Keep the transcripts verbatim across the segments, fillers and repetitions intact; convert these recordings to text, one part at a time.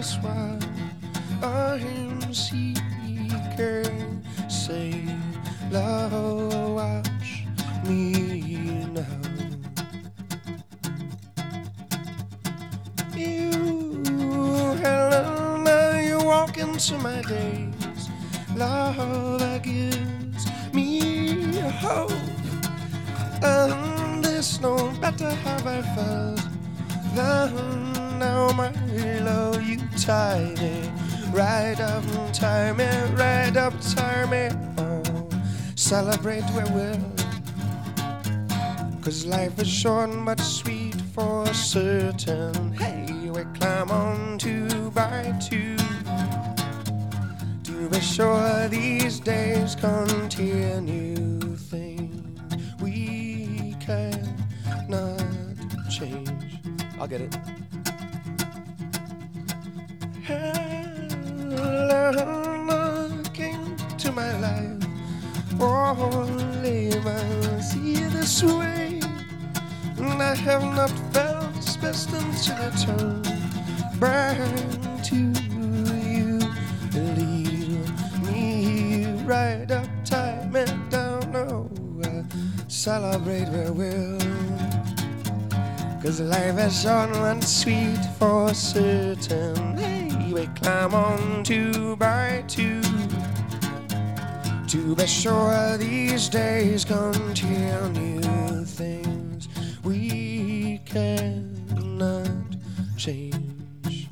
just what I'm seeking. Say, love, watch me now. You, Helen, now you walk into my days. Love that gives me hope. And there's no better have I felt than now, my love, you tie me right up, tie me right up, tie me. Oh, celebrate we will, 'cause life is short but sweet for certain. Hey, we climb on two by two to be sure these days continue. Things we cannot change. I'll get it. Helen came to my life. Only I see this way, and I have not felt its best until I turn back to you. Lead me right up, tie me down. Oh, I celebrate we will, 'cause life is short and sweet for certain. Hey, we climb on two by two to be sure these days continue. Things we cannot change.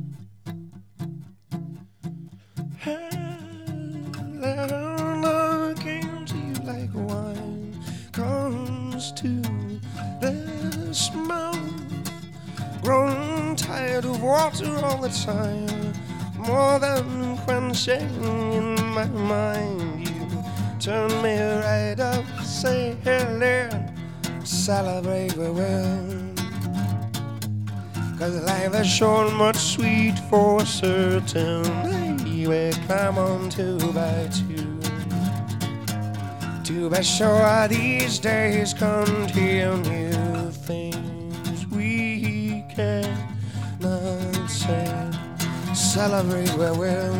Helena came to you like wine comes to this mouth, grown tired of water all the time, more than quenching in my mind. You turn me right up, say hello, celebrate we will, 'cause life is short much sweet for certain. Hey, we climb on two by two to be sure these days continue. Things we cannot say, celebrate we will,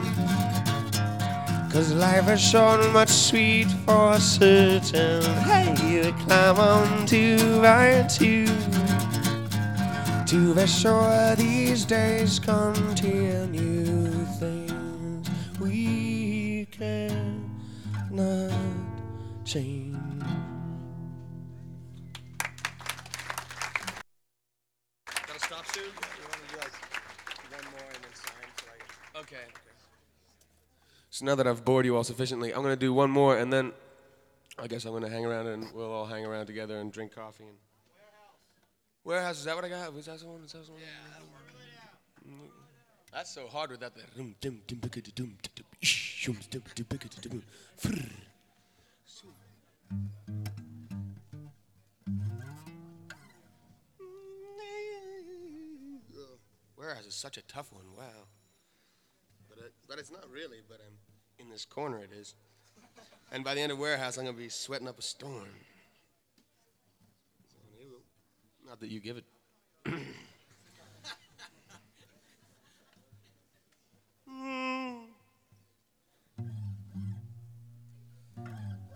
'cause life is short and much sweet for certain. Hey, we climb on two by two to be sure these days continue. Things we cannot change. Gotta stop soon? You want to do like one more and then sign so I can... Okay. So now that I've bored you all sufficiently, I'm going to do one more, and then I guess I'm going to hang around, and we'll all hang around together and drink coffee. And Warehouse. Warehouse, is that what I got? Was that the one? Is that the one? Yeah, that'll work. That's so hard with that. Warehouse is such a tough one. Wow. But it, but it's not really. But I'm in this corner. It is. And by the end of Warehouse, I'm gonna be sweating up a storm. Not that you give it. Mm.